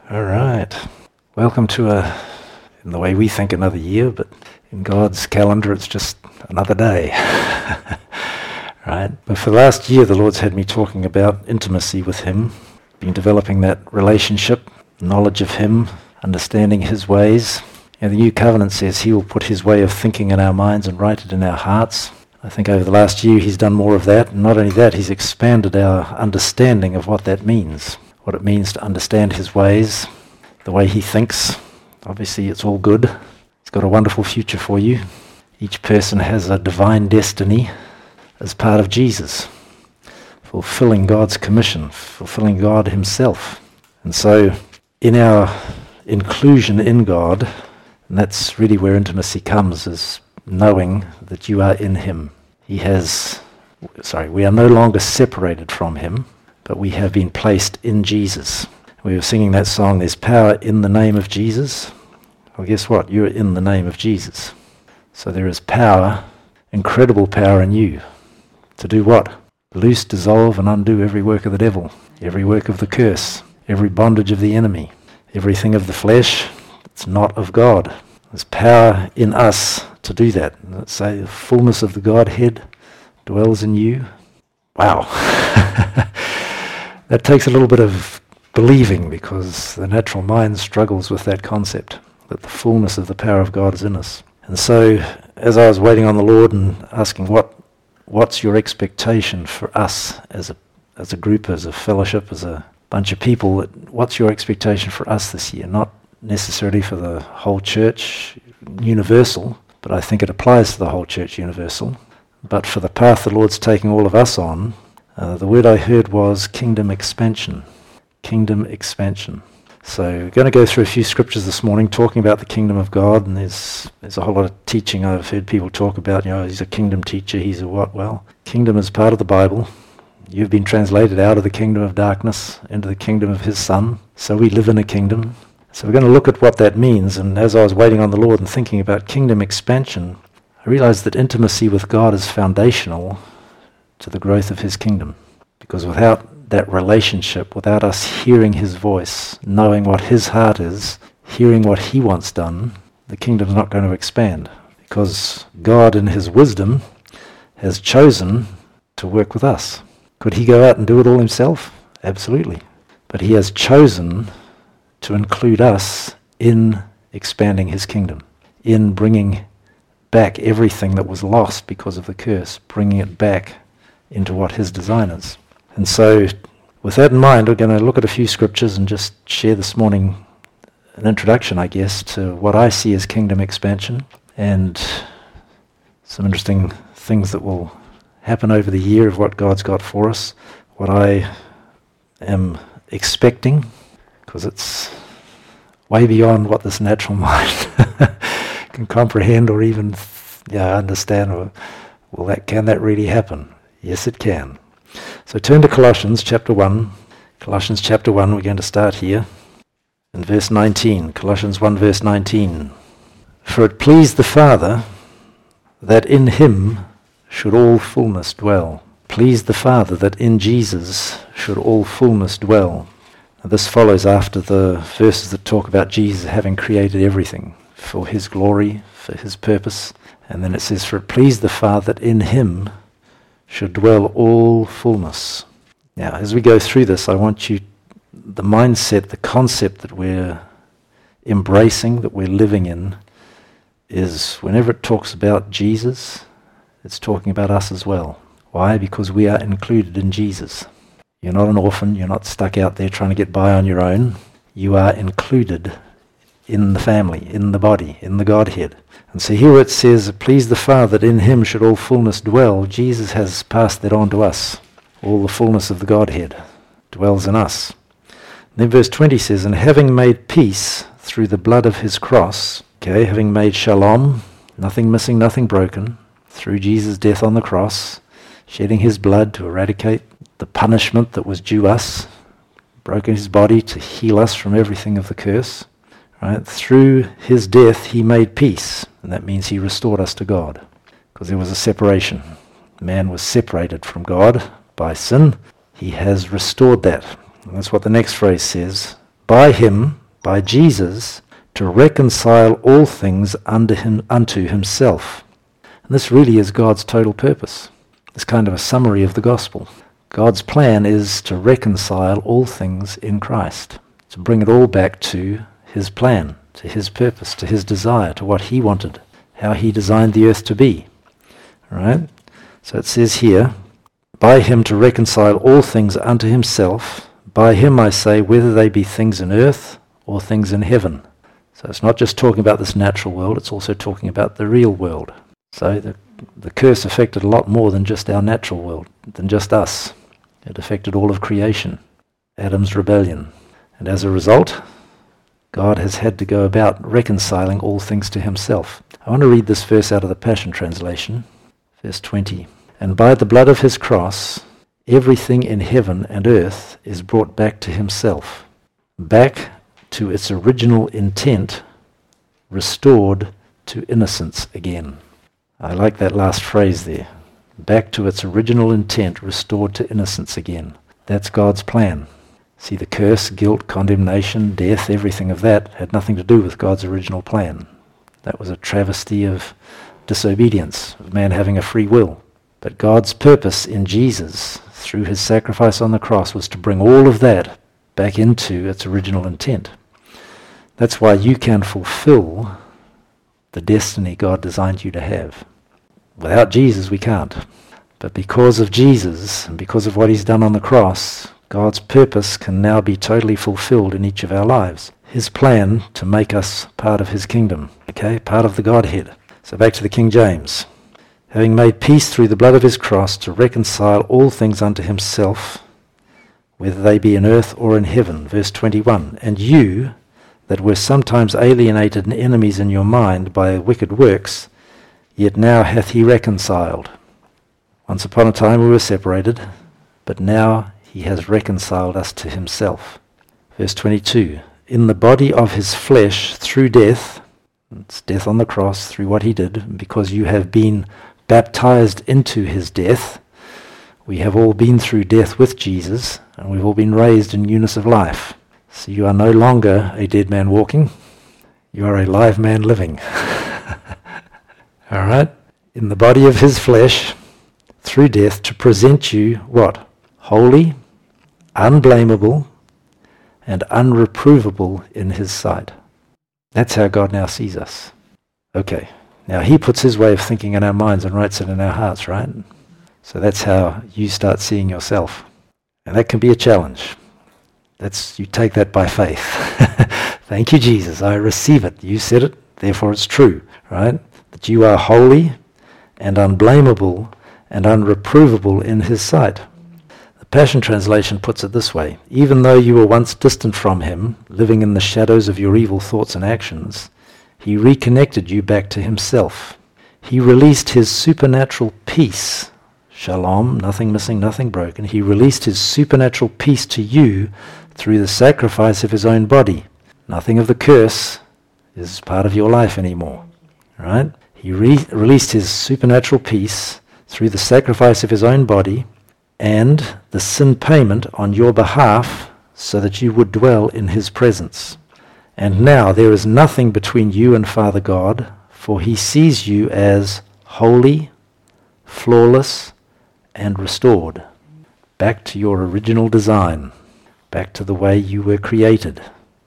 All right. Welcome to in the way we think, another year, but in God's calendar, it's just another day. Right? But for the last year, the Lord's had me talking about intimacy with Him, been developing that relationship, knowledge of Him, understanding His ways. And the New Covenant says He will put His way of thinking in our minds and write it in our hearts. I think over the last year, He's done more of that. And not only that, He's expanded our understanding of what that means. What it means to understand His ways, the way He thinks. Obviously, it's all good. It's got a wonderful future for you. Each person has a divine destiny as part of Jesus, fulfilling God's commission, fulfilling God Himself. And so, in our inclusion in God, and that's really where intimacy comes, is knowing that you are in Him. We are no longer separated from Him, but we have been placed in Jesus. We were singing that song, there's power in the name of Jesus. Well, guess what? You're in the name of Jesus. So there is power, incredible power in you. To do what? Loose, dissolve, and undo every work of the devil, every work of the curse, every bondage of the enemy, everything of the flesh that's not of God. There's power in us to do that. Let's say the fullness of the Godhead dwells in you. Wow. That takes a little bit of believing, because the natural mind struggles with that concept, that the fullness of the power of God is in us. And so, as I was waiting on the Lord and asking what's your expectation for us as a group, as a fellowship, as a bunch of people, what's your expectation for us this year? Not necessarily for the whole church universal, but I think it applies to the whole church universal. But for the path the Lord's taking all of us on, the word I heard was kingdom expansion. Kingdom expansion. So we're going to go through a few scriptures this morning talking about the kingdom of God, and there's a whole lot of teaching I've heard people talk about, he's a kingdom teacher, he's a what? Well, kingdom is part of the Bible. You've been translated out of the kingdom of darkness into the kingdom of His Son, so we live in a kingdom. So we're going to look at what that means, and as I was waiting on the Lord and thinking about kingdom expansion, I realized that intimacy with God is foundational to the growth of His kingdom. Because without that relationship, without us hearing His voice, knowing what His heart is, hearing what He wants done, the kingdom's not going to expand. Because God in His wisdom has chosen to work with us. Could He go out and do it all Himself? Absolutely. But He has chosen to include us in expanding His kingdom, in bringing back everything that was lost because of the curse, bringing it back into what His design is. And so, with that in mind, we're going to look at a few scriptures and just share this morning an introduction, I guess, to what I see as kingdom expansion, and some interesting things that will happen over the year of what God's got for us, what I am expecting, because it's way beyond what this natural mind can comprehend or even understand. Can that really happen? Yes, it can. So turn to Colossians chapter 1. Colossians chapter 1, we're going to start here in verse 19. Colossians 1 verse 19. For it pleased the Father that in Him should all fullness dwell. Pleased the Father that in Jesus should all fullness dwell. Now this follows after the verses that talk about Jesus having created everything for His glory, for His purpose. And then it says, for it pleased the Father that in Him should dwell all fullness. Now, as we go through this, I want you, the mindset, the concept that we're embracing, that we're living in, is whenever it talks about Jesus, it's talking about us as well. Why? Because we are included in Jesus. You're not an orphan, you're not stuck out there trying to get by on your own. You are included in the family, in the body, in the Godhead. And so here it says, please the Father that in Him should all fullness dwell. Jesus has passed that on to us. All the fullness of the Godhead dwells in us. And then verse 20 says, and having made peace through the blood of His cross, having made shalom, nothing missing, nothing broken, through Jesus' death on the cross, shedding His blood to eradicate the punishment that was due us, broken His body to heal us from everything of the curse. Right? Through His death, He made peace, and that means He restored us to God, because there was a separation. Man was separated from God by sin. He has restored that. And that's what the next phrase says, by him, by Jesus, to reconcile all things unto himself. And this really is God's total purpose. It's kind of a summary of the gospel. God's plan is to reconcile all things in Christ, to bring it all back to his plan, to his purpose, to his desire, to what he wanted, how he designed the earth to be. All right? So it says here, by him to reconcile all things unto himself, by him I say, whether they be things in earth or things in heaven. So it's not just talking about this natural world, it's also talking about the real world. So the curse affected a lot more than just our natural world, than just us. It affected all of creation, Adam's rebellion. And as a result, God has had to go about reconciling all things to himself. I want to read this verse out of the Passion Translation, verse 20. And by the blood of his cross, everything in heaven and earth is brought back to himself, back to its original intent, restored to innocence again. I like that last phrase there. Back to its original intent, restored to innocence again. That's God's plan. See, the curse, guilt, condemnation, death, everything of that had nothing to do with God's original plan. That was a travesty of disobedience, of man having a free will. But God's purpose in Jesus, through his sacrifice on the cross, was to bring all of that back into its original intent. That's why you can fulfill the destiny God designed you to have. Without Jesus, we can't. But because of Jesus, and because of what he's done on the cross, God's purpose can now be totally fulfilled in each of our lives. His plan to make us part of his kingdom, okay, part of the Godhead. So back to the King James. Having made peace through the blood of his cross, to reconcile all things unto himself, whether they be in earth or in heaven. Verse 21. And you, that were sometimes alienated and enemies in your mind by wicked works, yet now hath he reconciled. Once upon a time we were separated, but now he has reconciled us to himself. Verse 22. In the body of his flesh through death, it's death on the cross through what he did, because you have been baptized into his death. We have all been through death with Jesus, and we've all been raised in newness of life. So you are no longer a dead man walking, you are a live man living. All right? In the body of his flesh, through death, to present you, what? Holy, unblameable, and unreprovable in his sight. That's how God now sees us. Okay, now he puts his way of thinking in our minds and writes it in our hearts, right? So that's how you start seeing yourself. And that can be a challenge. You take that by faith. Thank you, Jesus. I receive it. You said it, therefore it's true, right? That you are holy and unblameable and unreprovable in his sight. The Passion Translation puts it this way. Even though you were once distant from him, living in the shadows of your evil thoughts and actions, he reconnected you back to himself. He released his supernatural peace, shalom, nothing missing, nothing broken. He released his supernatural peace to you through the sacrifice of his own body. Nothing of the curse is part of your life anymore, right? He released his supernatural peace through the sacrifice of his own body and the sin payment on your behalf so that you would dwell in his presence. And now there is nothing between you and Father God, for he sees you as holy, flawless, and restored, back to your original design, back to the way you were created,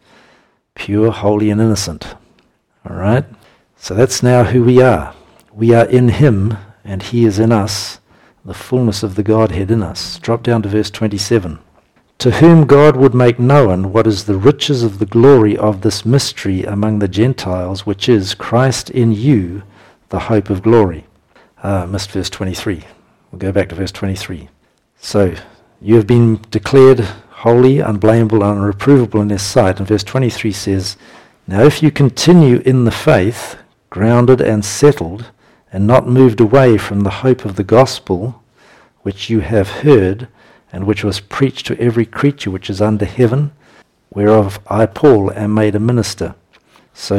pure, holy, and innocent. All right? So that's now who we are. We are in him, and he is in us, the fullness of the Godhead in us. Drop down to verse 27. To whom God would make known what is the riches of the glory of this mystery among the Gentiles, which is Christ in you, the hope of glory. Missed verse 23. We'll go back to verse 23. So, you have been declared holy, unblameable, unreprovable in his sight. And verse 23 says, now if you continue in the faith, grounded and settled, and not moved away from the hope of the gospel, which you have heard, and which was preached to every creature which is under heaven, whereof I, Paul, am made a minister. So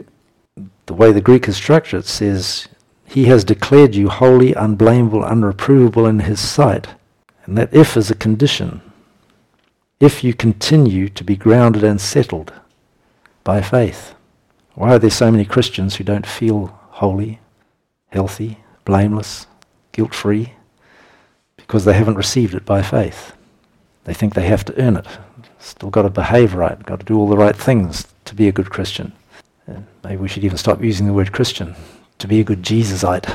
the way the Greek is structured, it says, he has declared you holy, unblameable, unreprovable in his sight. And that if is a condition. if you continue to be grounded and settled by faith. Why are there so many Christians who don't feel holy, healthy, blameless, guilt-free? Because they haven't received it by faith. They think they have to earn it. Still got to behave right, got to do all the right things to be a good Christian. And maybe we should even stop using the word Christian, to be a good Jesusite.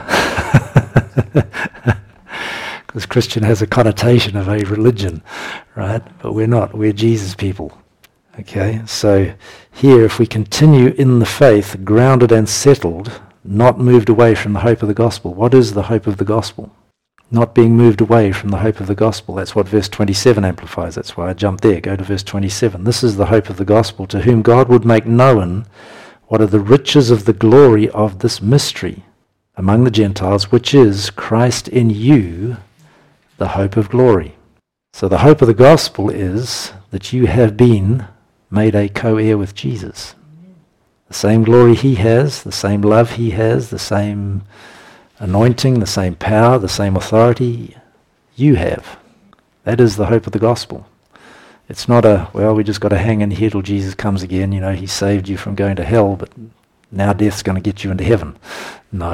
Because Christian has a connotation of a religion, right? But we're not, we're Jesus people. Okay, so here if we continue in the faith, grounded and settled, not moved away from the hope of the gospel. What is the hope of the gospel? Not being moved away from the hope of the gospel. That's what verse 27 amplifies. That's why I jumped there. Go to verse 27. This is the hope of the gospel, to whom God would make known what are the riches of the glory of this mystery among the Gentiles, which is Christ in you, the hope of glory. So the hope of the gospel is that you have been made a co-heir with Jesus. The same glory he has, the same love he has, the same anointing, the same power, the same authority you have. That is the hope of the gospel. It's not we just got to hang in here till Jesus comes again. You know, he saved you from going to hell, but now death's going to get you into heaven. No.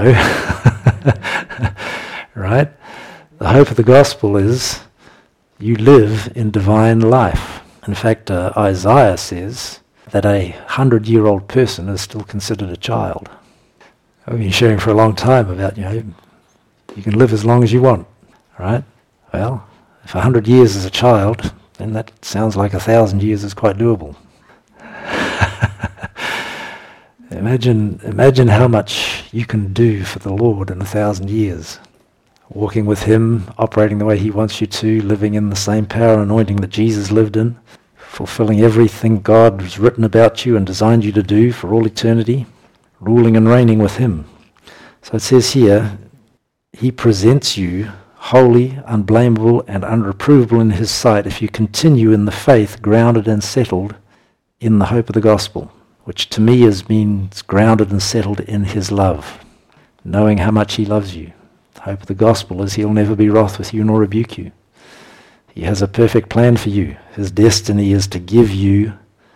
Right? The hope of the gospel is you live in divine life. In fact, Isaiah says that a 100-year-old person is still considered a child. I've been sharing for a long time about, you can live as long as you want, right? Well, if 100 years is a child, then that sounds like 1,000 years is quite doable. Imagine how much you can do for the Lord in 1,000 years. Walking with him, operating the way he wants you to, living in the same power and anointing that Jesus lived in, fulfilling everything God has written about you and designed you to do for all eternity, ruling and reigning with him. So it says here, he presents you holy, unblameable, and unreprovable in his sight if you continue in the faith, grounded and settled in the hope of the gospel, which to me means grounded and settled in his love, knowing how much he loves you. The hope of the gospel is he'll never be wroth with you nor rebuke you. He has a perfect plan for you. His destiny is to give you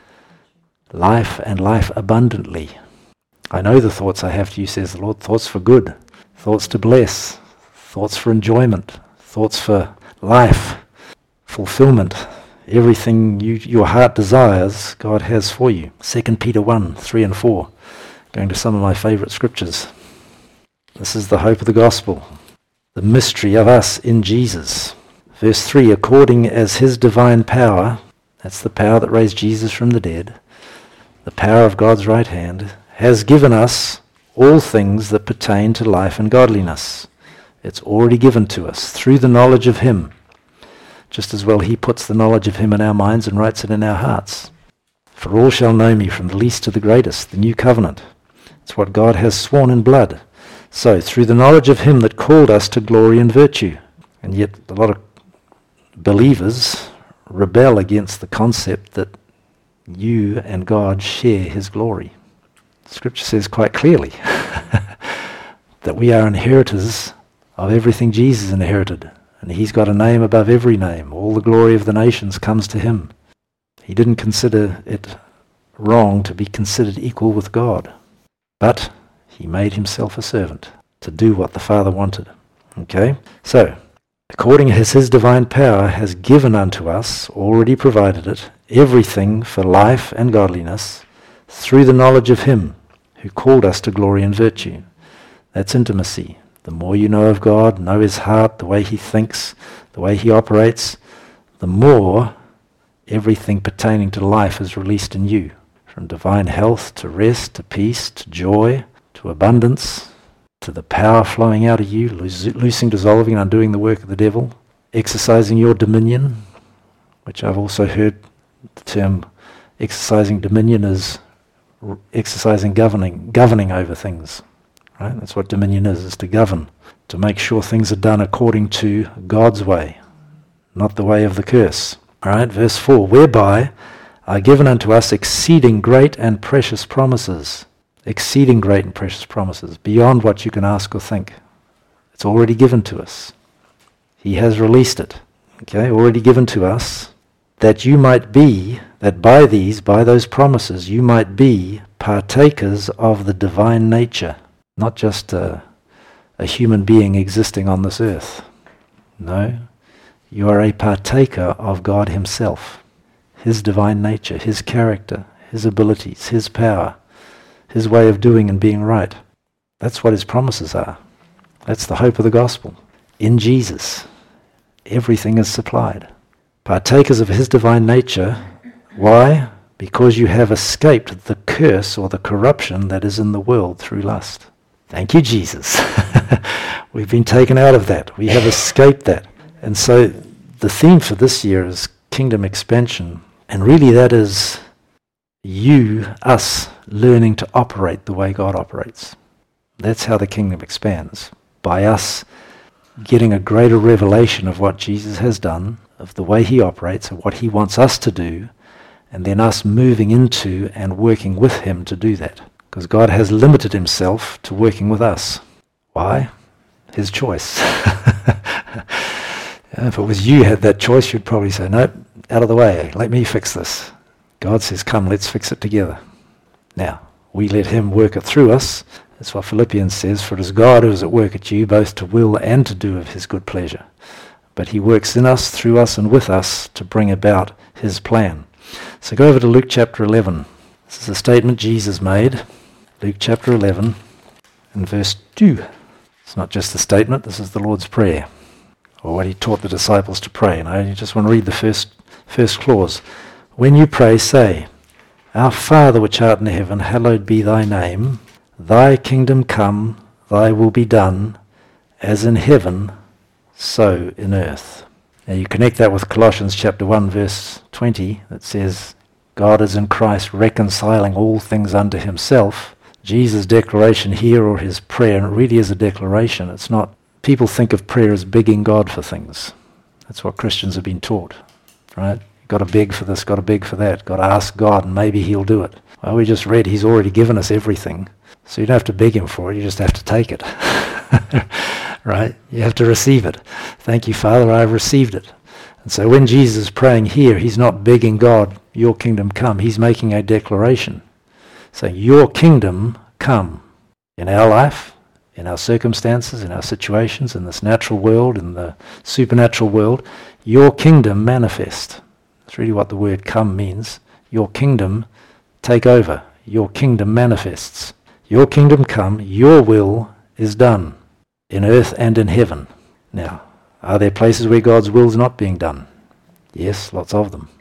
life and life abundantly. I know the thoughts I have to you, says the Lord, thoughts for good, thoughts to bless, thoughts for enjoyment, thoughts for life, fulfillment. Everything your heart desires, God has for you. 2 Peter 1, 3 and 4, going to some of my favorite scriptures. This is the hope of the gospel, the mystery of us in Jesus. Verse 3, according as his divine power, that's the power that raised Jesus from the dead, the power of God's right hand, has given us all things that pertain to life and godliness. It's already given to us through the knowledge of him. Just as well he puts the knowledge of him in our minds and writes it in our hearts. For all shall know me, from the least to the greatest, the new covenant. It's what God has sworn in blood. So, through the knowledge of him that called us to glory and virtue. And yet a lot of believers rebel against the concept that you and God share his glory. Scripture says quite clearly that we are inheritors of everything Jesus inherited. And he's got a name above every name. All the glory of the nations comes to him. He didn't consider it wrong to be considered equal with God. But he made himself a servant to do what the Father wanted. Okay? So, according as his divine power has given unto us, already provided it, everything for life and godliness, through the knowledge of him who called us to glory and virtue. That's intimacy. The more you know of God, know his heart, the way he thinks, the way he operates, the more everything pertaining to life is released in you. From divine health to rest to peace to joy to abundance to the power flowing out of you, loosing, dissolving, and undoing the work of the devil, exercising your dominion, which I've also heard the term exercising dominion is exercising governing over things. Right? That's what dominion is to govern, to make sure things are done according to God's way, not the way of the curse. All right, verse 4, whereby are given unto us exceeding great and precious promises. Exceeding great and precious promises, beyond what you can ask or think. It's already given to us. He has released it. Okay, already given to us that by those promises, you might be partakers of the divine nature, not just a human being existing on this earth. No, you are a partaker of God himself, his divine nature, his character, his abilities, his power, his way of doing and being right. That's what his promises are. That's the hope of the gospel. In Jesus, everything is supplied. Partakers of his divine nature. Why? Because you have escaped the curse or the corruption that is in the world through lust. Thank you, Jesus. We've been taken out of that. We have escaped that. And so the theme for this year is kingdom expansion. And really that is us learning to operate the way God operates. That's how the kingdom expands. By us getting a greater revelation of what Jesus has done, of the way he operates, of what he wants us to do, and then us moving into and working with him to do that. Because God has limited himself to working with us. Why? His choice. If it was you had that choice, you'd probably say, nope, out of the way, let me fix this. God says, come, let's fix it together. Now, we let him work it through us. That's what Philippians says, for it is God who is at work at you, both to will and to do of his good pleasure. But he works in us, through us, and with us to bring about his plan. So go over to Luke chapter 11. This is a statement Jesus made. Luke chapter 11 and verse 2. It's not just a statement, this is the Lord's Prayer, or what he taught the disciples to pray. And I just want to read the first clause. When you pray, say, Our Father which art in heaven, hallowed be thy name. Thy kingdom come, thy will be done, as in heaven, so in earth. Now you connect that with Colossians chapter 1 verse 20 that says, God is in Christ reconciling all things unto himself. Jesus' declaration here, or his prayer, and it really is a declaration. It's not, people think of prayer as begging God for things. That's what Christians have been taught, right? Got to beg for this, got to beg for that, got to ask God and maybe he'll do it. Well, we just read he's already given us everything. So you don't have to beg him for it, you just have to take it. Right? You have to receive it. Thank you, Father, I have received it. And so when Jesus is praying here, he's not begging God, your kingdom come. He's making a declaration, saying, your kingdom come in our life, in our circumstances, in our situations, in this natural world, in the supernatural world. Your kingdom manifest. That's really what the word come means. Your kingdom take over. Your kingdom manifests. Your kingdom come, your will is done in earth and in heaven. Now, are there places where God's will is not being done? Yes, lots of them.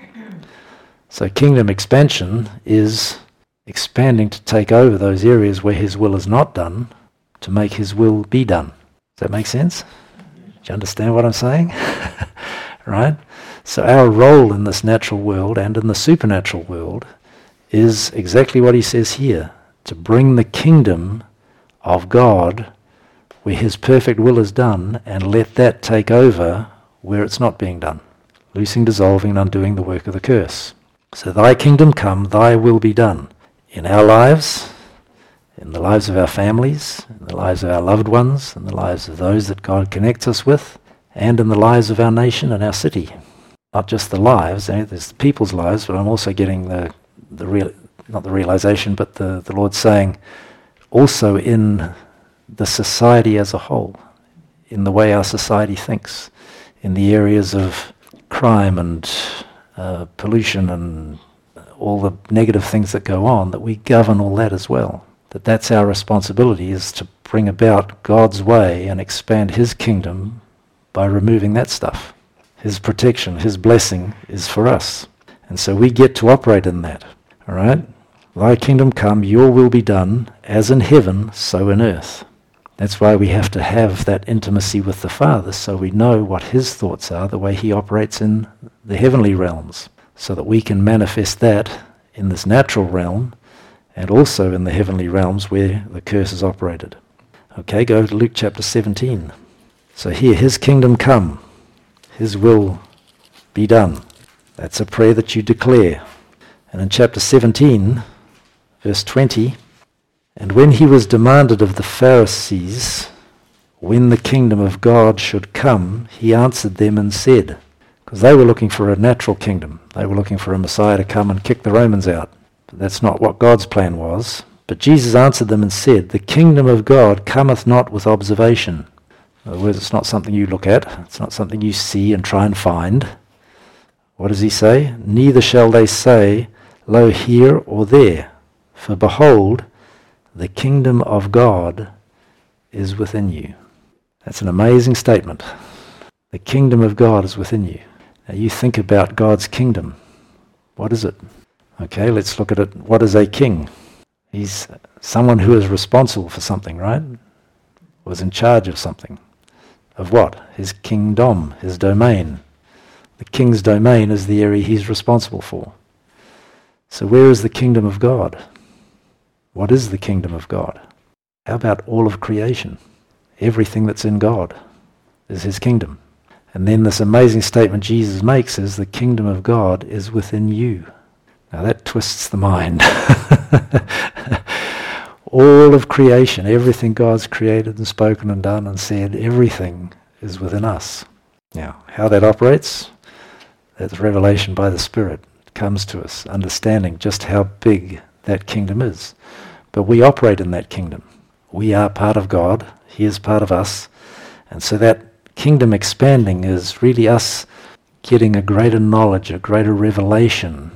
So kingdom expansion is expanding to take over those areas where his will is not done, to make his will be done. Does that make sense? Do you understand what I'm saying? Right? So our role in this natural world and in the supernatural world is exactly what he says here, to bring the kingdom of God where his perfect will is done, and let that take over where it's not being done, loosing, dissolving, and undoing the work of the curse. So thy kingdom come, thy will be done in our lives, in the lives of our families, in the lives of our loved ones, in the lives of those that God connects us with, and in the lives of our nation and our city. Not just the lives, there's the people's lives, but I'm also getting not the realization, but the Lord saying also in the society as a whole, in the way our society thinks, in the areas of crime and pollution and all the negative things that go on, that we govern all that as well. That's our responsibility, is to bring about God's way and expand his kingdom by removing that stuff. His protection, his blessing is for us. And so we get to operate in that. All right? Thy kingdom come, your will be done, as in heaven, so in earth. That's why we have to have that intimacy with the Father, so we know what his thoughts are, the way he operates in the heavenly realms, so that we can manifest that in this natural realm and also in the heavenly realms where the curse is operated. Okay, go to Luke chapter 17. So here, his kingdom come, his will be done. That's a prayer that you declare. And in chapter 17, verse 20, and when he was demanded of the Pharisees when the kingdom of God should come, he answered them and said, because they were looking for a natural kingdom. They were looking for a Messiah to come and kick the Romans out. But that's not what God's plan was. But Jesus answered them and said, "The kingdom of God cometh not with observation." In other words, it's not something you look at. It's not something you see and try and find. What does he say? "Neither shall they say, Lo, here or there. For behold, the kingdom of God is within you." That's an amazing statement. The kingdom of God is within you. Now you think about God's kingdom. What is it? Okay, let's look at it. What is a king? He's someone who is responsible for something, right? Was in charge of something. Of what? His kingdom, his domain. The king's domain is the area he's responsible for. So where is the kingdom of God? What is the kingdom of God? How about all of creation? Everything that's in God is his kingdom. And then this amazing statement Jesus makes is the kingdom of God is within you. Now that twists the mind. All of creation, everything God's created and spoken and done and said, everything is within us. Now, how that operates, that's revelation by the Spirit. It comes to us, understanding just how big that kingdom is. But we operate in that kingdom. We are part of God. He is part of us. And so that kingdom expanding is really us getting a greater knowledge, a greater revelation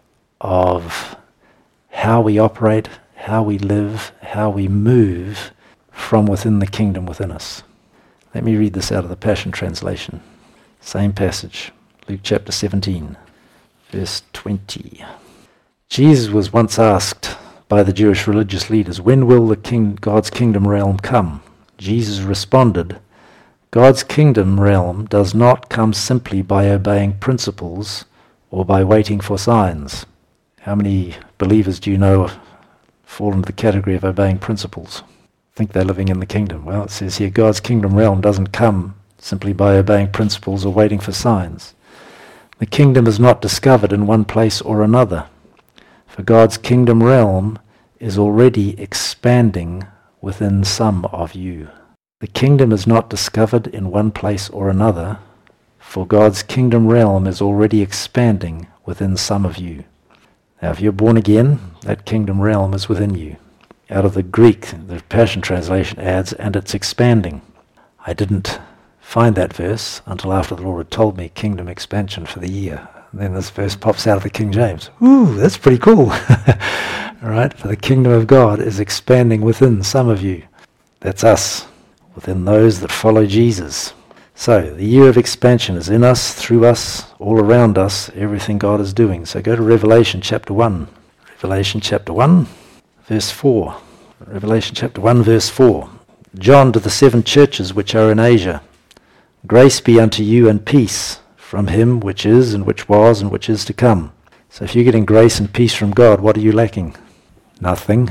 of how we operate, how we live, how we move from within the kingdom within us. Let me read this out of the Passion Translation. Same passage, Luke chapter 17, verse 20. Jesus was once asked by the Jewish religious leaders, "When will God's kingdom realm come?" Jesus responded, "God's kingdom realm does not come simply by obeying principles or by waiting for signs." How many believers do you know fall into the category of obeying principles? Think they're living in the kingdom. Well, it says here, God's kingdom realm doesn't come simply by obeying principles or waiting for signs. The kingdom is not discovered in one place or another, for God's kingdom realm is already expanding within some of you. The kingdom is not discovered in one place or another, for God's kingdom realm is already expanding within some of you. Now, if you're born again, that kingdom realm is within you. Out of the Greek, the Passion Translation adds, "and it's expanding." I didn't find that verse until after the Lord had told me kingdom expansion for the year. And then this verse pops out of the King James. Ooh, that's pretty cool. All right, for the kingdom of God is expanding within some of you. That's us, within those that follow Jesus. So, the year of expansion is in us, through us, all around us, everything God is doing. So go to Revelation chapter 1. Revelation chapter 1, verse 4. Revelation chapter 1, verse 4. John to the 7 churches which are in Asia. Grace be unto you and peace from him which is and which was and which is to come. So if you're getting grace and peace from God, what are you lacking? Nothing.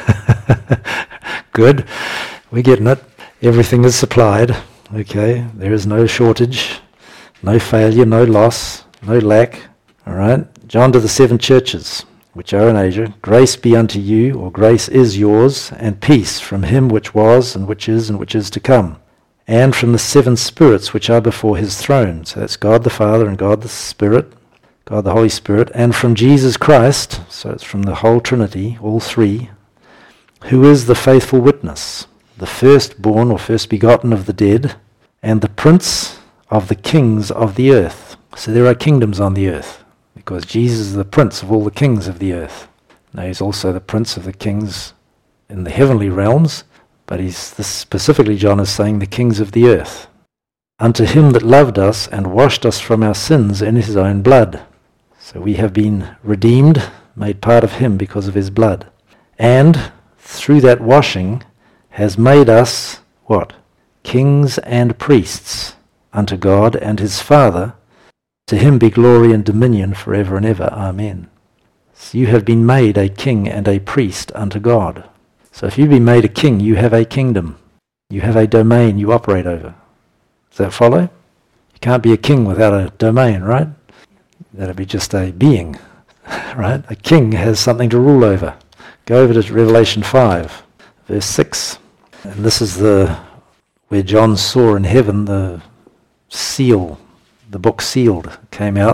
Good. We're getting it. Everything is supplied. Okay, there is no shortage, no failure, no loss, no lack. All right, John to the 7 churches which are in Asia, grace be unto you, or grace is yours, and peace from him which was and which is to come, and from the 7 spirits which are before his throne. So that's God the Father and God the Spirit, God the Holy Spirit, and from Jesus Christ, so it's from the whole Trinity, all three, who is the faithful witness, the firstborn or first begotten of the dead, and the prince of the kings of the earth. So there are kingdoms on the earth, because Jesus is the prince of all the kings of the earth. Now he's also the prince of the kings in the heavenly realms, but specifically John is saying the kings of the earth. Unto him that loved us and washed us from our sins in his own blood. So we have been redeemed, made part of him because of his blood. And through that washing has made us, what? Kings and priests unto God and his Father. To him be glory and dominion forever and ever. Amen. So you have been made a king and a priest unto God. So if you've been made a king, you have a kingdom. You have a domain you operate over. Does that follow? You can't be a king without a domain, right? That'd be just a being, right? A king has something to rule over. Go over to Revelation 5, verse 6. And this is where John saw in heaven the seal, the book sealed, came out,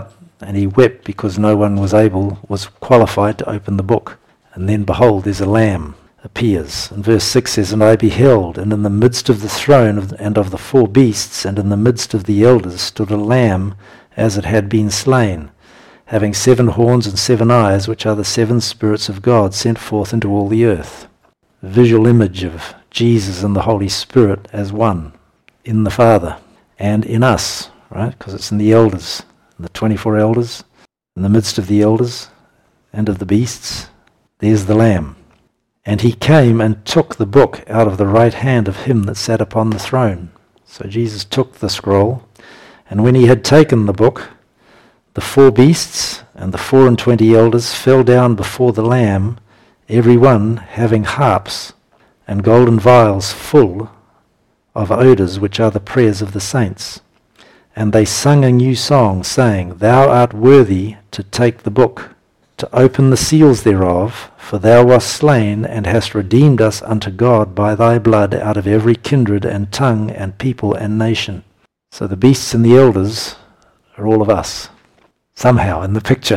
and he wept because no one was qualified to open the book. And then behold, there's a lamb appears. And verse 6 says, "And I beheld, and in the midst of the throne and of the 4 beasts, and in the midst of the elders, stood a lamb as it had been slain, having 7 horns and 7 eyes, which are the 7 spirits of God sent forth into all the earth." A visual image of Jesus and the Holy Spirit as one, in the Father and in us, right? Because it's in the elders, the 24 elders, in the midst of the elders and of the beasts, there's the Lamb. "And he came and took the book out of the right hand of him that sat upon the throne." So Jesus took the scroll, and when he had taken the book, the 4 beasts and the 24 elders fell down before the Lamb, every one having harps and golden vials full of odours, which are the prayers of the saints. And they sung a new song, saying, "Thou art worthy to take the book, to open the seals thereof, for thou wast slain, and hast redeemed us unto God by thy blood out of every kindred and tongue and people and nation." So the beasts and the elders are all of us, somehow in the picture,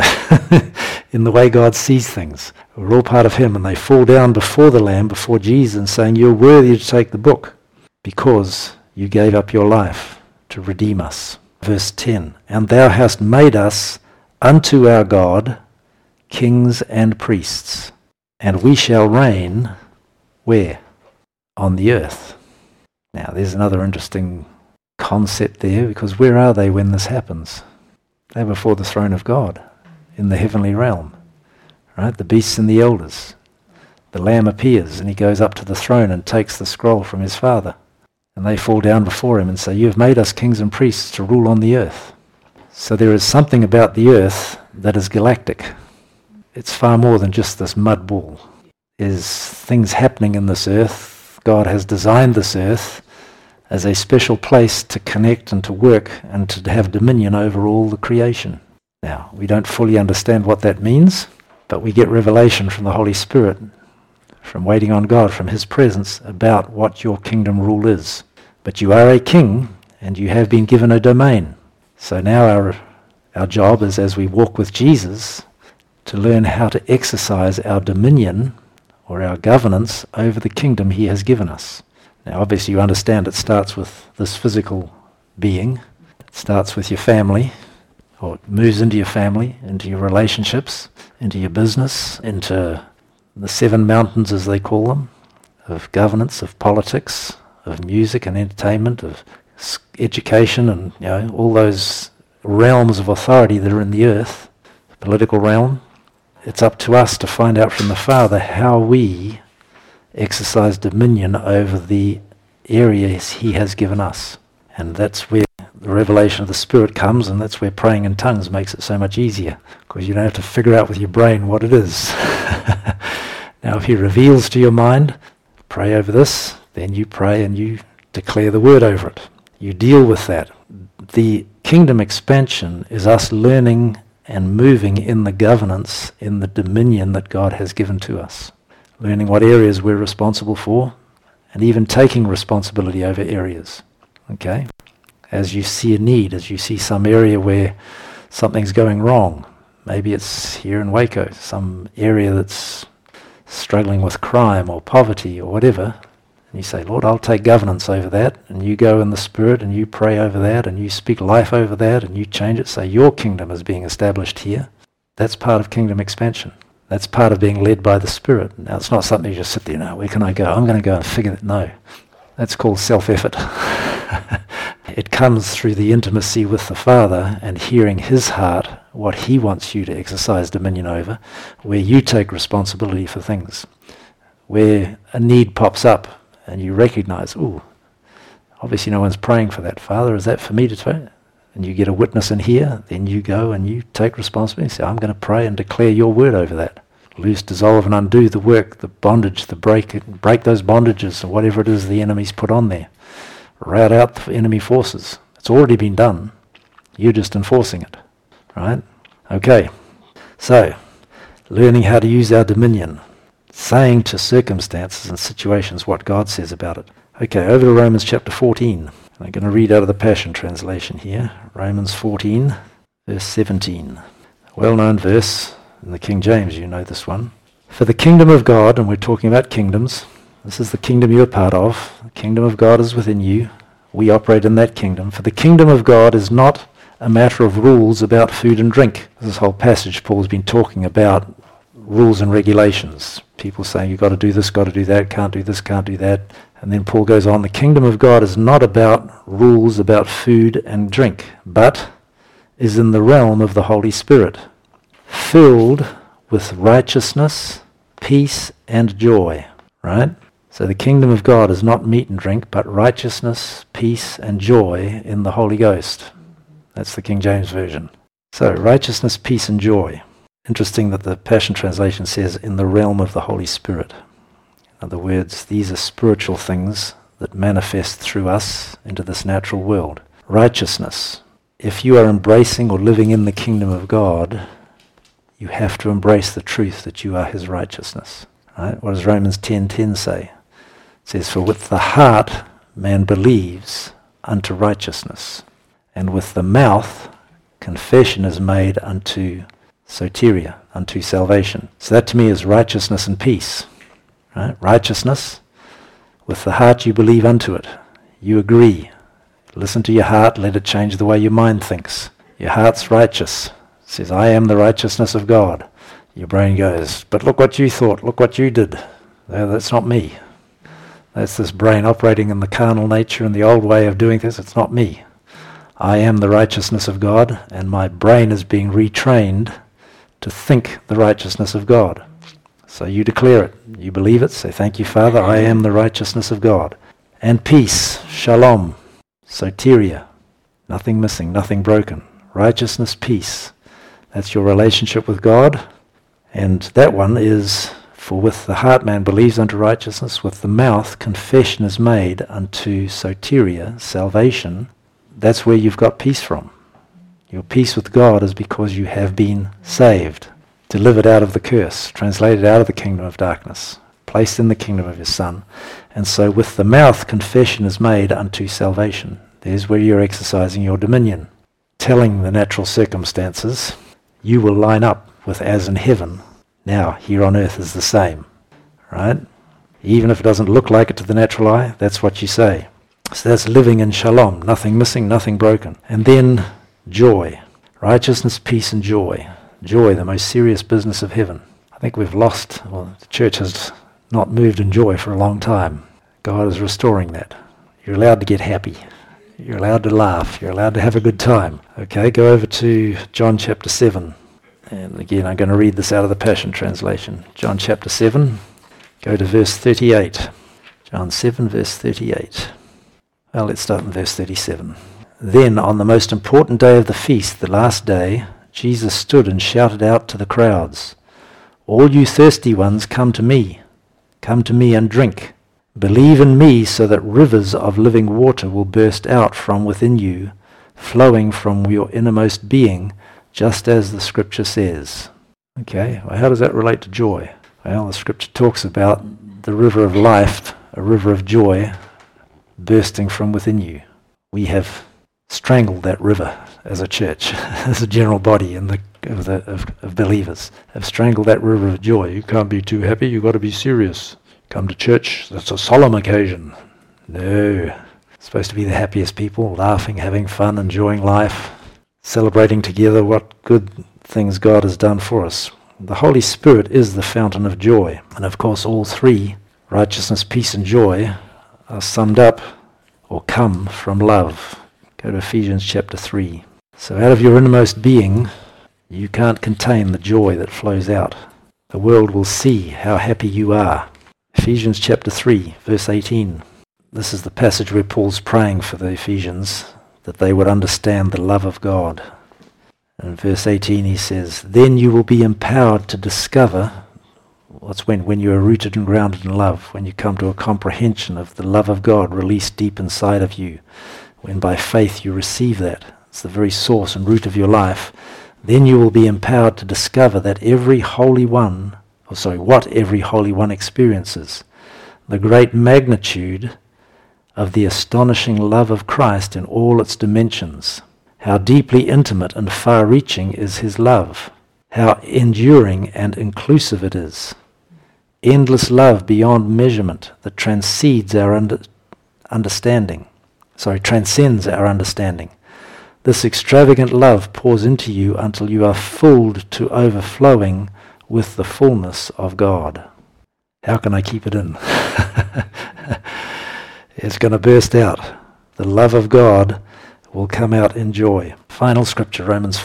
in the way God sees things. We're all part of him, and they fall down before the Lamb, before Jesus, saying, "You're worthy to take the book, because you gave up your life to redeem us." Verse 10, "And thou hast made us unto our God kings and priests, and we shall reign," where? On the earth. Now there's another interesting concept there, because where are they when this happens? They're before the throne of God, in the heavenly realm, right? The beasts and the elders. The Lamb appears, and he goes up to the throne and takes the scroll from his Father. And they fall down before him and say, "You have made us kings and priests to rule on the earth." So there is something about the earth that is galactic. It's far more than just this mud ball. There's things happening in this earth. God has designed this earth as a special place to connect and to work and to have dominion over all the creation. Now, we don't fully understand what that means, but we get revelation from the Holy Spirit, from waiting on God, from his presence, about what your kingdom rule is. But you are a king, and you have been given a domain. So now our job is, as we walk with Jesus, to learn how to exercise our dominion or our governance over the kingdom he has given us. Now obviously you understand it starts with this physical being. It starts with your family, or it moves into your family, into your relationships, into your business, into the 7 mountains, as they call them, of governance, of politics, of music and entertainment, of education, and all those realms of authority that are in the earth, the political realm. It's up to us to find out from the Father how we exercise dominion over the areas he has given us. And that's where the revelation of the Spirit comes, and that's where praying in tongues makes it so much easier, because you don't have to figure out with your brain what it is. Now if he reveals to your mind, pray over this, then you pray and you declare the word over it. You deal with that. The kingdom expansion is us learning and moving in the governance, in the dominion that God has given to us. Learning what areas we're responsible for, and even taking responsibility over areas. Okay? As you see a need, as you see some area where something's going wrong, maybe it's here in Waco, some area that's struggling with crime or poverty or whatever, and you say, "Lord, I'll take governance over that," and you go in the Spirit and you pray over that and you speak life over that and you change it, say your kingdom is being established here. That's part of kingdom expansion. That's part of being led by the Spirit. Now it's not something you just sit there, "No, where can I go? I'm going to go and figure it." No. That's called self-effort. It comes through the intimacy with the Father and hearing his heart, what he wants you to exercise dominion over, where you take responsibility for things. Where a need pops up and you recognize, "Ooh, obviously no one's praying for that. Father, is that for me to pray?" And you get a witness in here, then you go and you take responsibility and say, "I'm going to pray and declare your word over that." Loose, dissolve and undo the work, the bondage, the break those bondages or whatever it is the enemy's put on there. Rout out the enemy forces. It's already been done. You're just enforcing it. Right? Okay. So, learning how to use our dominion. Saying to circumstances and situations what God says about it. Okay, over to Romans chapter 14. I'm going to read out of the Passion Translation here. Romans 14, verse 17. Well-known verse in the King James, you know this one. For the kingdom of God, and we're talking about kingdoms, this is the kingdom you're part of. The kingdom of God is within you. We operate in that kingdom. For the kingdom of God is not a matter of rules about food and drink. This whole passage Paul's been talking about rules and regulations. People saying you've got to do this, got to do that, can't do this, can't do that. And then Paul goes on, the kingdom of God is not about rules about food and drink, but is in the realm of the Holy Spirit, filled with righteousness, peace, and joy. Right? So the kingdom of God is not meat and drink, but righteousness, peace, and joy in the Holy Ghost. That's the King James Version. So righteousness, peace, and joy. Interesting that the Passion Translation says in the realm of the Holy Spirit. In other words, these are spiritual things that manifest through us into this natural world. Righteousness. If you are embracing or living in the kingdom of God, you have to embrace the truth that you are his righteousness. Right? What does Romans 10:10 say? It says, for with the heart man believes unto righteousness, and with the mouth confession is made unto soteria, unto salvation. So that to me is righteousness and peace. Right? Righteousness, with the heart you believe unto it. You agree. Listen to your heart, let it change the way your mind thinks. Your heart's righteous. It says, I am the righteousness of God. Your brain goes, but look what you thought, look what you did. No, that's not me. That's this brain operating in the carnal nature and the old way of doing this. It's not me. I am the righteousness of God, and my brain is being retrained to think the righteousness of God. So you declare it. You believe it. Say, thank you, Father, I am the righteousness of God. And peace, shalom, soteria, nothing missing, nothing broken. Righteousness, peace. That's your relationship with God. And that one is, for with the heart man believes unto righteousness, with the mouth confession is made unto soteria, salvation. That's where you've got peace from. Your peace with God is because you have been saved, delivered out of the curse, translated out of the kingdom of darkness, placed in the kingdom of his Son. And so with the mouth confession is made unto salvation. There's where you're exercising your dominion, telling the natural circumstances, you will line up with as in heaven. Now, here on earth is the same, right? Even if it doesn't look like it to the natural eye, that's what you say. So that's living in shalom, nothing missing, nothing broken. And then joy, righteousness, peace, and joy. Joy, the most serious business of heaven. I think we've lost, well, the church has not moved in joy for a long time. God is restoring that. You're allowed to get happy. You're allowed to laugh. You're allowed to have a good time. Okay, go over to John chapter 7. And again, I'm going to read this out of the Passion Translation. John chapter 7, go to verse 38. John 7, verse 38. Well, let's start in verse 37. Then, on the most important day of the feast, the last day, Jesus stood and shouted out to the crowds, all you thirsty ones, come to me and drink. Believe in me so that rivers of living water will burst out from within you, flowing from your innermost being, just as the scripture says. Okay, well, how does that relate to joy? Well, the scripture talks about the river of life, a river of joy, bursting from within you. We have strangled that river as a church, as a general body of believers, have strangled that river of joy. You can't be too happy, you've got to be serious. Come to church, that's a solemn occasion. No, it's supposed to be the happiest people, laughing, having fun, enjoying life, celebrating together what good things God has done for us. The Holy Spirit is the fountain of joy. And of course all three, righteousness, peace, and joy, are summed up or come from love. Go to Ephesians chapter 3. So out of your innermost being, you can't contain the joy that flows out. The world will see how happy you are. Ephesians chapter 3, verse 18. This is the passage where Paul's praying for the Ephesians, that they would understand the love of God. In verse 18 he says, then you will be empowered to discover, when you are rooted and grounded in love, when you come to a comprehension of the love of God released deep inside of you, when by faith you receive that, it's the very source and root of your life, then you will be empowered to discover that what every Holy One experiences, the great magnitude of the astonishing love of Christ in all its dimensions, How deeply intimate and far-reaching is his love. How enduring and inclusive it is. Endless love beyond measurement that transcends our understanding. This extravagant love pours into you until you are filled to overflowing with the fullness of God. How can I keep it in? It's going to burst out. The love of God will come out in joy. Final scripture, Romans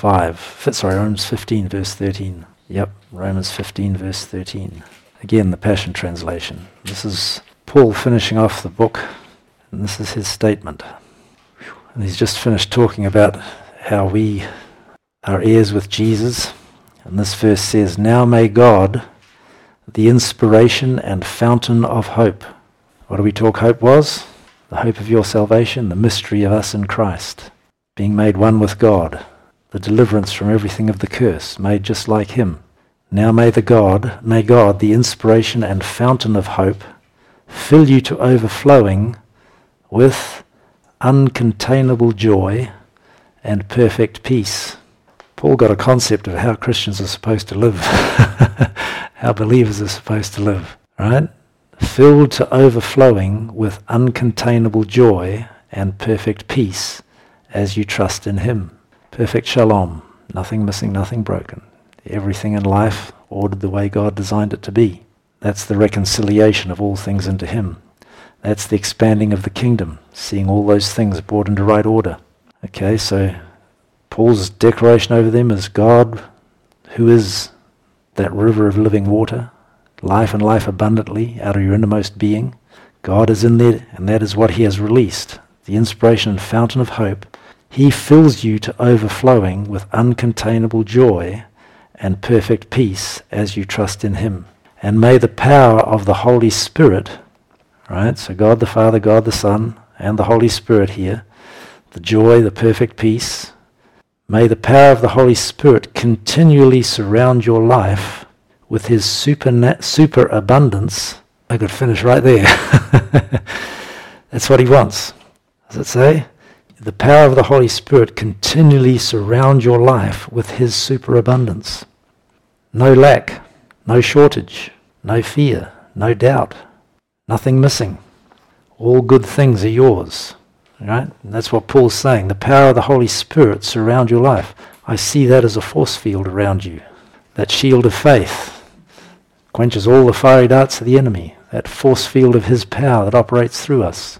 15, verse 13. Yep, Romans 15, verse 13. Again, the Passion Translation. This is Paul finishing off the book, and this is his statement. And he's just finished talking about how we are heirs with Jesus. And this verse says, "Now may God, the inspiration and fountain of hope." What do we talk hope was? The hope of your salvation, the mystery of us in Christ, being made one with God, the deliverance from everything of the curse, made just like him. Now may God, the inspiration and fountain of hope, fill you to overflowing with uncontainable joy and perfect peace. Paul got a concept of how Christians are supposed to live, how believers are supposed to live, right? Filled to overflowing with uncontainable joy and perfect peace as you trust in him. Perfect shalom, nothing missing, nothing broken. Everything in life ordered the way God designed it to be. That's the reconciliation of all things into him. That's the expanding of the kingdom, seeing all those things brought into right order. Okay, so Paul's declaration over them is God, who is that river of living water, life and life abundantly out of your innermost being. God is in there, and that is what he has released, the inspiration and fountain of hope. He fills you to overflowing with uncontainable joy and perfect peace as you trust in him. And may the power of the Holy Spirit, right, so God the Father, God the Son, and the Holy Spirit here, the joy, the perfect peace, may the power of the Holy Spirit continually surround your life with his superabundance. I could finish right there. That's what he wants. Does it say? The power of the Holy Spirit continually surround your life with his superabundance. No lack, no shortage, no fear, no doubt, nothing missing. All good things are yours. Right? And that's what Paul's saying. The power of the Holy Spirit surround your life. I see that as a force field around you. That shield of faith quenches all the fiery darts of the enemy. That force field of his power that operates through us.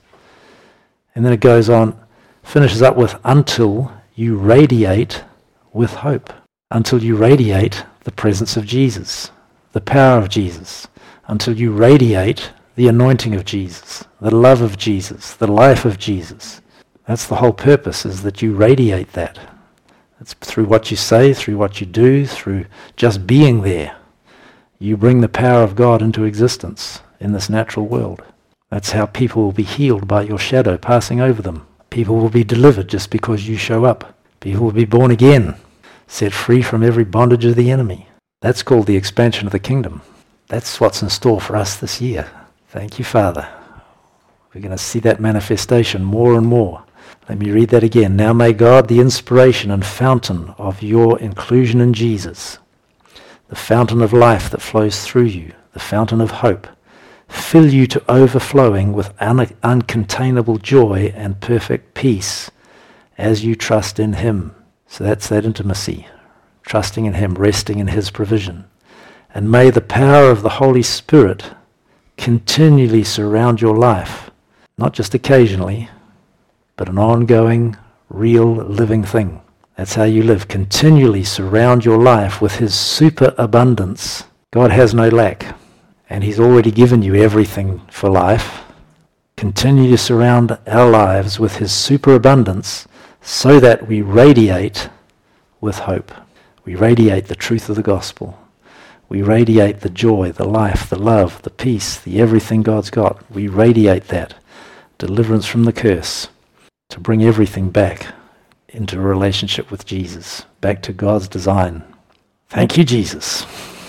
And then it goes on, finishes up with, until you radiate with hope. Until you radiate the presence of Jesus, the power of Jesus. Until you radiate the anointing of Jesus, the love of Jesus, the life of Jesus. That's the whole purpose, is that you radiate that. It's through what you say, through what you do, through just being there. You bring the power of God into existence in this natural world. That's how people will be healed by your shadow passing over them. People will be delivered just because you show up. People will be born again, set free from every bondage of the enemy. That's called the expansion of the kingdom. That's what's in store for us this year. Thank you, Father. We're going to see that manifestation more and more. Let me read that again. Now may God, the inspiration and fountain of your inclusion in Jesus, the fountain of life that flows through you, the fountain of hope, fill you to overflowing with uncontainable joy and perfect peace as you trust in him. So that's that intimacy, trusting in him, resting in his provision. And may the power of the Holy Spirit continually surround your life, not just occasionally, but an ongoing, real, living thing. That's how you live. Continually surround your life with his superabundance. God has no lack, and he's already given you everything for life. Continue to surround our lives with his superabundance so that we radiate with hope. We radiate the truth of the gospel. We radiate the joy, the life, the love, the peace, the everything God's got. We radiate that. Deliverance from the curse. To bring everything back into a relationship with Jesus. Back to God's design. Thank you, Jesus.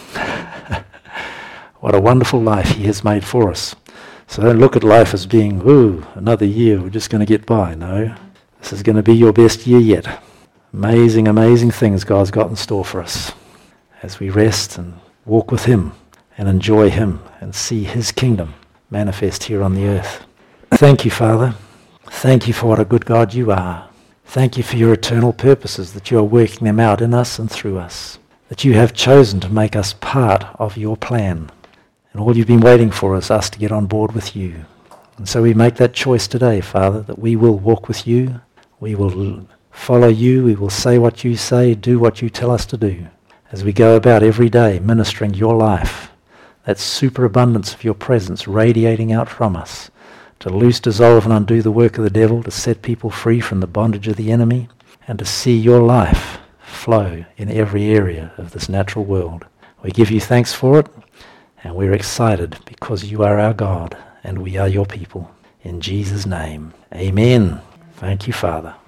What a wonderful life he has made for us. So don't look at life as being, another year, we're just going to get by. No. This is going to be your best year yet. Amazing, amazing things God's got in store for us as we rest and walk with him and enjoy him and see his kingdom manifest here on the earth. Thank you, Father. Thank you for what a good God you are. Thank you for your eternal purposes, that you are working them out in us and through us, that you have chosen to make us part of your plan. And all you've been waiting for is us to get on board with you. And so we make that choice today, Father, that we will walk with you, we will follow you, we will say what you say, do what you tell us to do, as we go about every day ministering your life, that superabundance of your presence radiating out from us, to loose, dissolve and undo the work of the devil, to set people free from the bondage of the enemy, and to see your life flow in every area of this natural world. We give you thanks for it, and we're excited because you are our God and we are your people. In Jesus' name, amen. Thank you, Father.